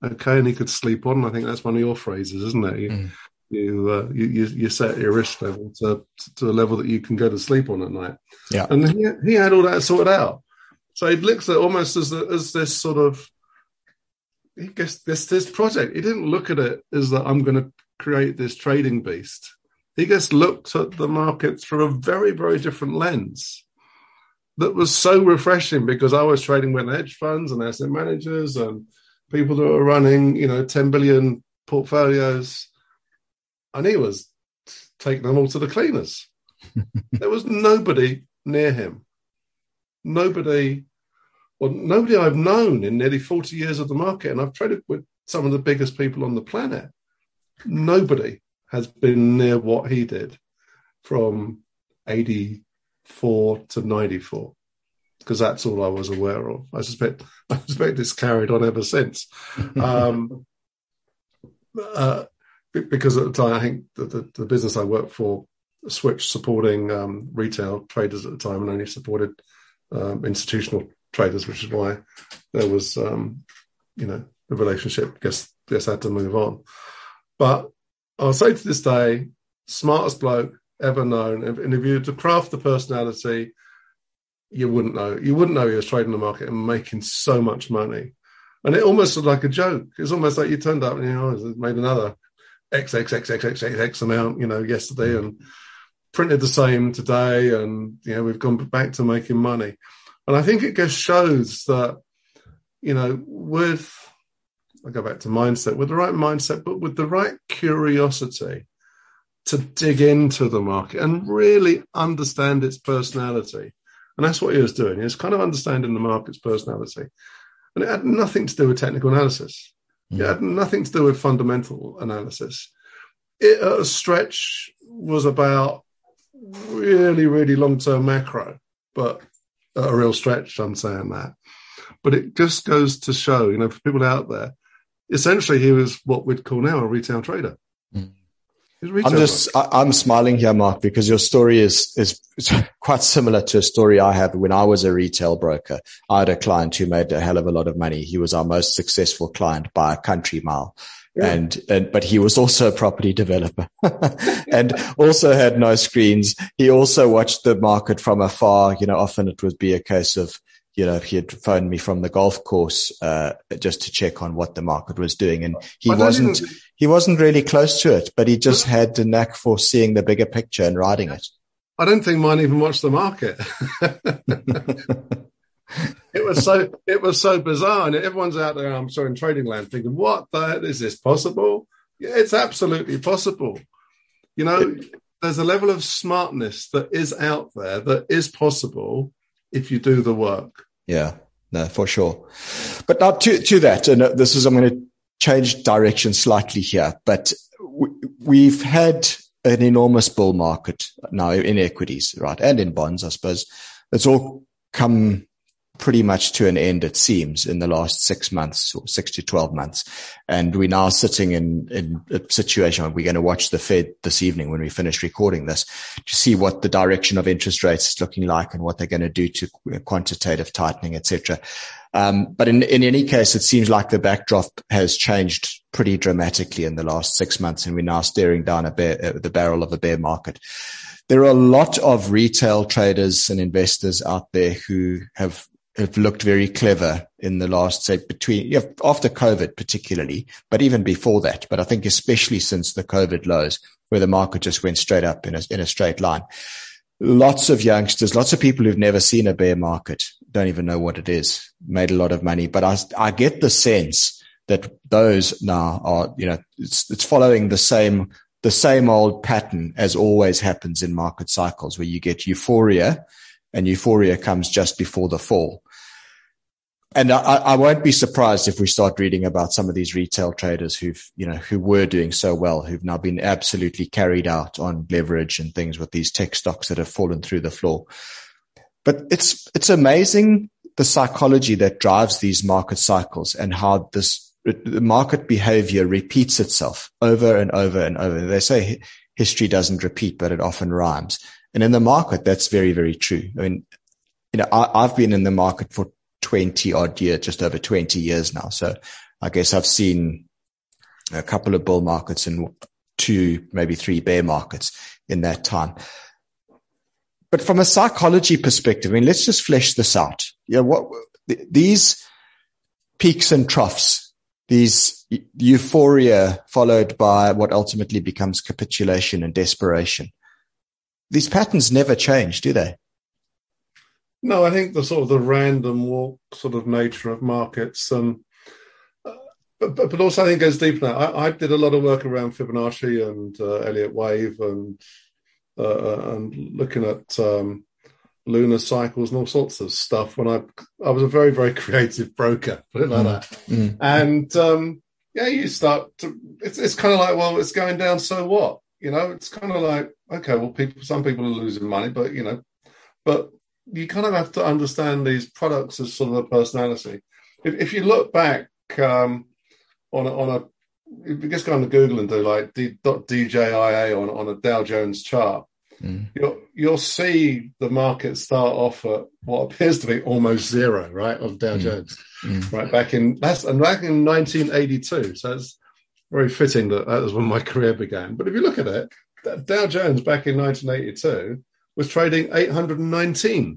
okay, and he could sleep on. I think that's one of your phrases, isn't it? You, mm. you, uh, you, you, you set your risk level to, to a level that you can go to sleep on at night. Yeah. And he, he had all that sorted out. So he looks at it almost as, a, as this sort of, he guess this, this project. He didn't look at it as that I'm going to create this trading beast. He just looked at the market through a very, very different lens that was so refreshing, because I was trading with hedge funds and asset managers and people that were running, you know, ten billion portfolios, and he was taking them all to the cleaners. There was nobody near him. Nobody, well, nobody I've known in nearly forty years of the market, and I've traded with some of the biggest people on the planet. Nobody has been near what he did from eighty-four to ninety-four, because that's all I was aware of. I suspect I suspect it's carried on ever since. Um, uh, because at the time, I think the, the, the business I worked for switched supporting um, retail traders at the time and only supported um, institutional traders, which is why there was, um, you know, the relationship guess guess had to move on. But I'll say to this day, smartest bloke ever known. And if you were to craft the personality, you wouldn't know. You wouldn't know he was trading the market and making so much money. And it almost looked like a joke. It's almost like you turned up and, you know, made another X, X, X, X, X, X, X amount, you know, yesterday and printed the same today. And, you know, we've gone back to making money. And I think it just shows that, you know, with, I go back to mindset, with the right mindset, but with the right curiosity to dig into the market and really understand its personality. And that's what he was doing. He was kind of understanding the market's personality. And it had nothing to do with technical analysis. Mm. It had nothing to do with fundamental analysis. It, at a stretch, was about really, really long-term macro, but at a real stretch, I'm saying that. But it just goes to show, you know, for people out there, essentially he was what we'd call now a retail trader. Mm. I'm just, I, I'm smiling here, Mark, because your story is, is quite similar to a story I had when I was a retail broker. I had a client who made a hell of a lot of money. He was our most successful client by a country mile. Yeah. And, and, but he was also a property developer and also had no screens. He also watched the market from afar. You know, often it would be a case of, you know, he had phoned me from the golf course, uh, just to check on what the market was doing. And he wasn't, even, he wasn't really close to it, but he just had the knack for seeing the bigger picture and riding it. I don't think mine even watched the market. It was so, it was so bizarre. And everyone's out there, I'm sorry, in trading land thinking, what the hell, is this possible? Yeah, it's absolutely possible. You know, there's a level of smartness that is out there that is possible if you do the work. Yeah, no, for sure. But now to, to that, and this is, I'm going to change direction slightly here, but we, we've had an enormous bull market now in equities, right? And in bonds, I suppose. It's all come pretty much to an end, it seems, in the last six months or six to twelve months. And we're now sitting in, in a situation where we're going to watch the Fed this evening when we finish recording this to see what the direction of interest rates is looking like and what they're going to do to quantitative tightening, et cetera. Um, but in, in any case, it seems like the backdrop has changed pretty dramatically in the last six months, and we're now staring down a bear, uh, the barrel of a bear market. There are a lot of retail traders and investors out there who have have looked very clever in the last, say, between, yeah, after COVID particularly, but even before that. But I think especially since the COVID lows, where the market just went straight up in a, in a straight line. Lots of youngsters, lots of people who've never seen a bear market, don't even know what it is, made a lot of money. But I, I get the sense that those now are, you know, it's, it's following the same, the same old pattern as always happens in market cycles, where you get euphoria, and euphoria comes just before the fall. And I, I won't be surprised if we start reading about some of these retail traders who've, you know, who were doing so well, who've now been absolutely carried out on leverage and things with these tech stocks that have fallen through the floor. But it's, it's amazing the psychology that drives these market cycles and how this the market behavior repeats itself over and over and over. They say history doesn't repeat, but it often rhymes. And in the market, that's very, very true. I mean, you know, I, I've been in the market for twenty odd years, just over twenty years now. So I guess I've seen a couple of bull markets and two, maybe three bear markets in that time. But from a psychology perspective, I mean, let's just flesh this out. Yeah, what these peaks and troughs, these euphoria followed by what ultimately becomes capitulation and desperation. These patterns never change, do they? No, I think the sort of the random walk sort of nature of markets, um, uh, but, but but also I think it goes deeper now. I, I did a lot of work around Fibonacci and uh, Elliott Wave and uh, and looking at um, lunar cycles and all sorts of stuff when I I was a very very creative broker, put it like mm. that. Mm. And um, yeah, you start to it's it's kind of like, well, it's going down, so what? You know, it's kind of like, okay, well, people some people are losing money, but you know, but you kind of have to understand these products as sort of a personality. If, if you look back um, on a, on a, if you just go on to Google and do like D, .djia on on a Dow Jones chart, mm. you'll you'll see the market start off at what appears to be almost zero, right, of Dow mm. Jones, mm. right back in that's and back in nineteen eighty-two. So it's very fitting that that was when my career began. But if you look at it, Dow Jones back in nineteen eighty-two was trading eight hundred nineteen.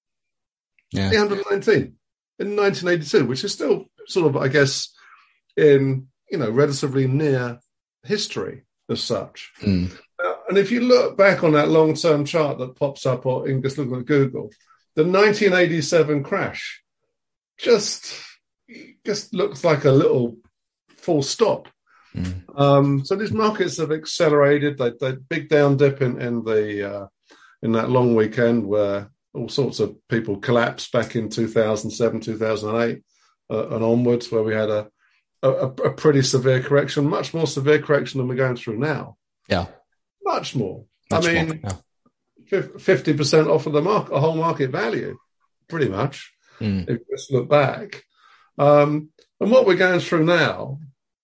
Yeah. eight hundred nineteen in nineteen eighty-two, which is still sort of, I guess, in, you know, relatively near history as such. Mm. Uh, and if you look back on that long-term chart that pops up, or in just looking at Google, the nineteen eighty-seven crash just, just looks like a little full stop. Mm. Um, so these markets have accelerated. They, they big down dip in, in the uh, in that long weekend where all sorts of people collapsed back in two thousand seven, two thousand eight, uh, and onwards, where we had a, a a pretty severe correction, much more severe correction than we're going through now. Yeah, much more. Much I mean, more, yeah. fifty percent off of the market, a whole market value, pretty much. Mm. If you just look back, um, and what we're going through now,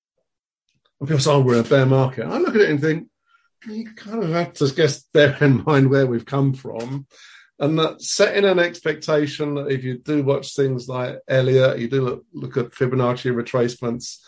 and people say, "Oh, we're in a bear market." I look at it and think, you kind of have to just bear in mind where we've come from, and that setting an expectation that if you do watch things like Elliott, you do look, look at Fibonacci retracements,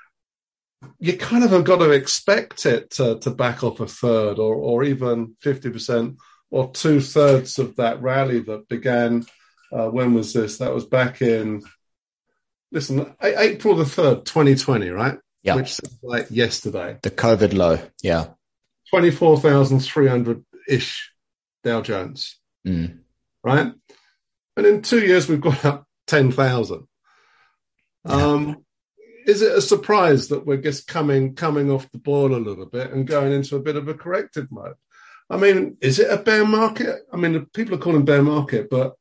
you kind of have got to expect it to, to back off a third or, or even fifty percent or two thirds of that rally that began, uh, when was this? That was back in, listen, April the third, twenty twenty, right? Yeah. Which is like yesterday. The COVID low, yeah. twenty-four thousand three hundred-ish Dow Jones, mm. right? And in two years, we've got up ten thousand. Yeah. Um, is it a surprise that we're just coming coming off the boil a little bit and going into a bit of a corrective mode? I mean, is it a bear market? I mean, people are calling bear market, but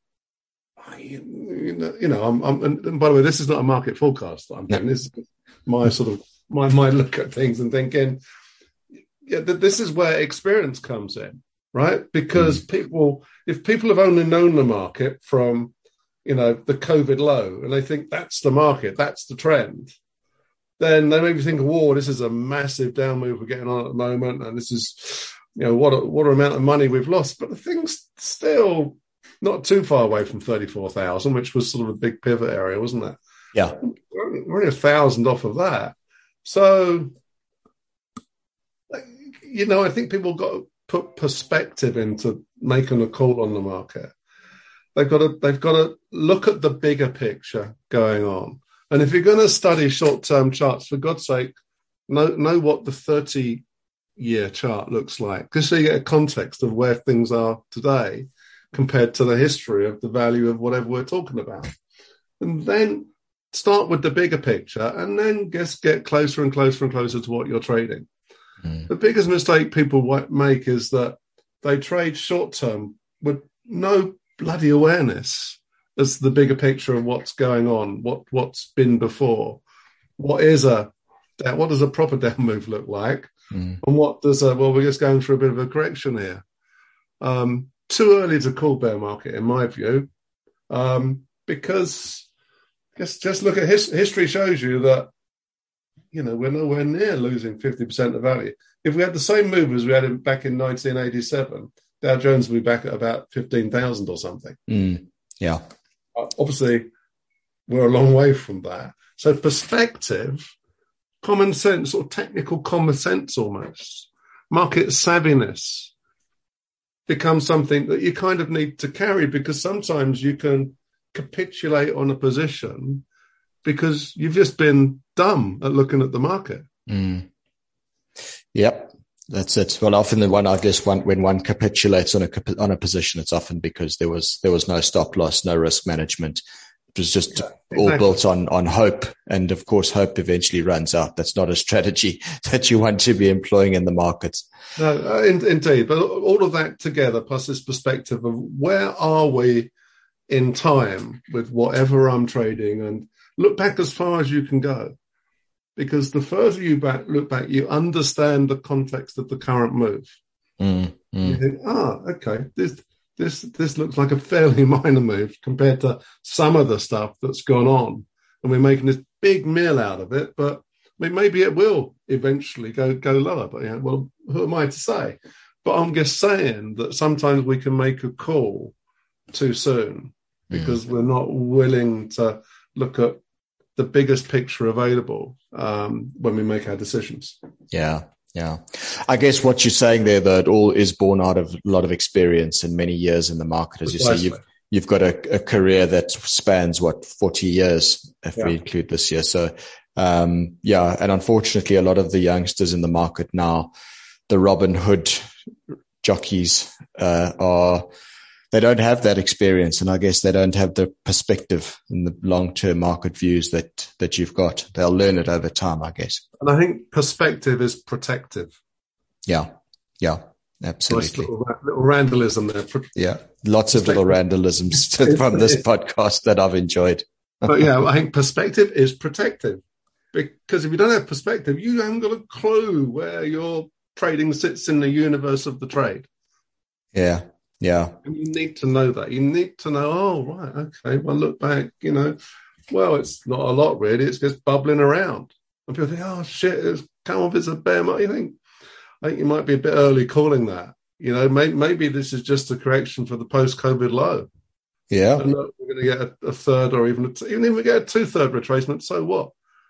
you know, you know I'm, I'm, and by the way, this is not a market forecast that I'm doing. No. This is my sort of my my look at things and thinking, yeah, this is where experience comes in, right? Because mm. people, if people have only known the market from, you know, the COVID low, and they think that's the market, that's the trend, then they maybe think, whoa, this is a massive down move we're getting on at the moment, and this is, you know, what a, what an amount of money we've lost. But the thing's still not too far away from thirty-four thousand, which was sort of a big pivot area, wasn't it? Yeah. We're only a thousand off of that. So, you know, I think people got to put perspective into making a call on the market. They've got to, they've got to look at the bigger picture going on. And if you're going to study short-term charts, for God's sake, know, know what the thirty-year chart looks like, just so you get a context of where things are today compared to the history of the value of whatever we're talking about. And then start with the bigger picture and then just get closer and closer and closer to what you're trading. Mm. The biggest mistake people make is that they trade short-term with no bloody awareness as the bigger picture of what's going on, what, what's been before. What is a, what does a proper down move look like? Mm. And what does a, well, we're just going through a bit of a correction here. Um, too early to call bear market, in my view, um, because just, just look at his, history shows you that, you know, we're nowhere near losing fifty percent of value. If we had the same move as we had in, back in nineteen eighty-seven, Dow Jones would be back at about fifteen thousand or something. Mm, yeah. Uh, obviously, we're a long way from that. So perspective, common sense, or technical common sense almost, market savviness becomes something that you kind of need to carry, because sometimes you can capitulate on a position because you've just been dumb at looking at the market. Mm. Yep, that's it. Well, often the one, I guess, one, when one capitulates on a on a position, it's often because there was there was no stop loss, no risk management. It was just yeah, exactly. all built on on hope, and of course, hope eventually runs out. That's not a strategy that you want to be employing in the markets. No, uh, in, indeed. But all of that together, plus this perspective of where are we in time with whatever I'm trading, and look back as far as you can go. Because the further you back, look back, you understand the context of the current move. Mm, mm. You think, ah, okay, this this this looks like a fairly minor move compared to some of the stuff that's gone on, and we're making this big meal out of it. But I mean, maybe it will eventually go go lower. But yeah, well, who am I to say? But I'm just saying that sometimes we can make a call too soon because mm. we're not willing to look at the biggest picture available um, when we make our decisions. Yeah, yeah. I guess what you're saying there, though, it all is born out of a lot of experience and many years in the market. As Precisely. you say, you've you've got a, a career that spans, what, forty years, if yeah. we include this year. So, um, yeah, and unfortunately, a lot of the youngsters in the market now, the Robin Hood jockeys, uh, are... they don't have that experience, and I guess they don't have the perspective and the long-term market views that, that you've got. They'll learn it over time, I guess. And I think perspective is protective. Yeah, yeah, absolutely. Nice little, little randalism there. Yeah, lots of little randalisms from this podcast that I've enjoyed. But yeah, I think perspective is protective, because if you don't have perspective, you haven't got a clue where your trading sits in the universe of the trade. Yeah. Yeah. And you need to know that. You need to know, oh, right, okay, well, look back, you know, well, it's not a lot really. It's just bubbling around. And people think, oh, shit, it's come off, it's a bear market. You think, I think you might be a bit early calling that. You know, maybe, maybe this is just a correction for the post-COVID low. Yeah. And look, we're going to get a, a third or even, a t- even if we get a two-third retracement, so what?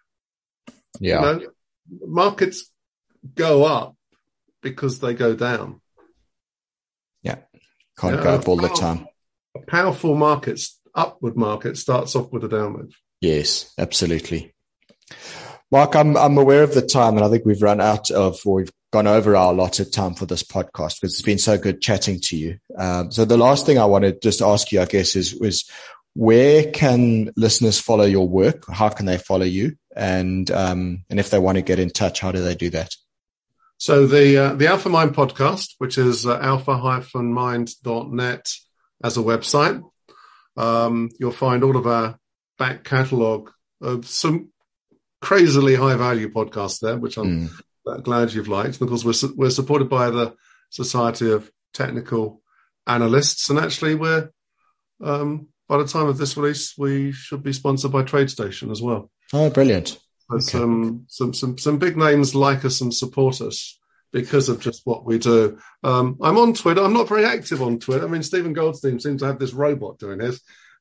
Yeah. You know, markets go up because they go down. Yeah. Can't yeah, go up all the time. A powerful market, upward market, starts off with a down move. Yes, absolutely. Mark, I'm I'm aware of the time, and I think we've run out of, or we've gone over our allotted time for this podcast, because it's been so good chatting to you. Um, so the last thing I want to just ask you, I guess, is, is where can listeners follow your work? How can they follow you? And um, and if they want to get in touch, how do they do that? So the uh, the Alpha Mind podcast, which is uh, alpha dash mind dot net as a website, um, you'll find all of our back catalogue of some crazily high value podcasts there, which I'm mm. glad you've liked. And of course, we're we're supported by the Society of Technical Analysts, and actually, we're um, by the time of this release, we should be sponsored by TradeStation as well. Oh, brilliant. Okay. Some, some, some, some big names like us and support us because of just what we do. Um, I'm on Twitter. I'm not very active on Twitter. I mean, Stephen Goldstein seems to have this robot doing this.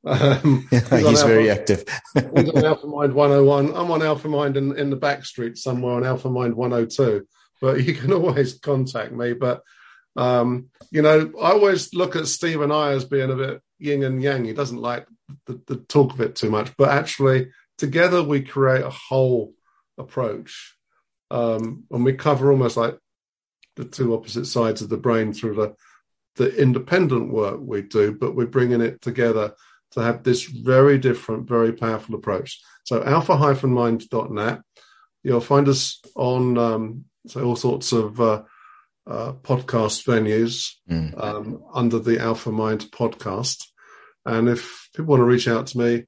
Um, he's he's Alpha, very active. He's on Alpha Mind one oh one. I'm on Alpha Mind in, in the back street somewhere on Alpha Mind one oh two. But you can always contact me. But, um, you know, I always look at Steve and I as being a bit yin and yang. He doesn't like the, the talk of it too much. But actually, together we create a whole approach, um, and we cover almost like the two opposite sides of the brain through the the independent work we do, but we're bringing it together to have this very different, very powerful approach. So alpha dash mind dot net, you'll find us on um, so all sorts of uh, uh, podcast venues mm. um, under the Alpha Mind podcast. And if people want to reach out to me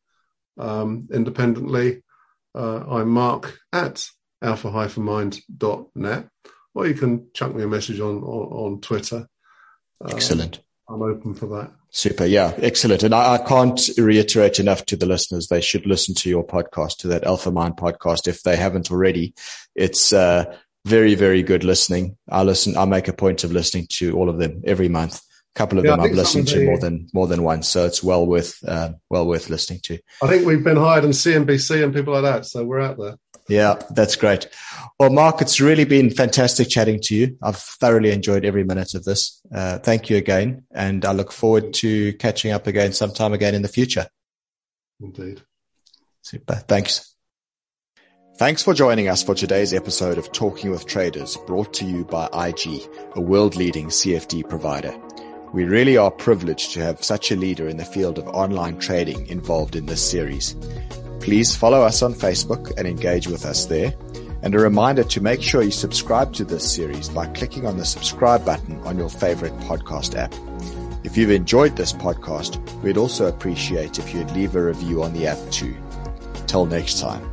um, independently, uh, I'm Mark at alpha dash mind dot net, or you can chuck me a message on, on, on Twitter. Um, Excellent. I'm open for that. Super. Yeah. Excellent. And I, I can't reiterate enough to the listeners. They should listen to your podcast, to that Alpha Mind podcast, if they haven't already. It's, uh, very, very good listening. I listen, I make a point of listening to all of them every month. A couple of yeah, them I've listened to the, more than more than once, so it's well worth uh, well worth listening to. I think we've been hired in C N B C and people like that, so we're out there. Yeah, that's great. Well, Mark, it's really been fantastic chatting to you. I've thoroughly enjoyed every minute of this. Uh, thank you again, and I look forward to catching up again sometime again in the future. Indeed. Super. Thanks. Thanks for joining us for today's episode of Talking with Traders, brought to you by I G, a world-leading C F D provider. We really are privileged to have such a leader in the field of online trading involved in this series. Please follow us on Facebook and engage with us there. And a reminder to make sure you subscribe to this series by clicking on the subscribe button on your favorite podcast app. If you've enjoyed this podcast, we'd also appreciate if you'd leave a review on the app too. Till next time.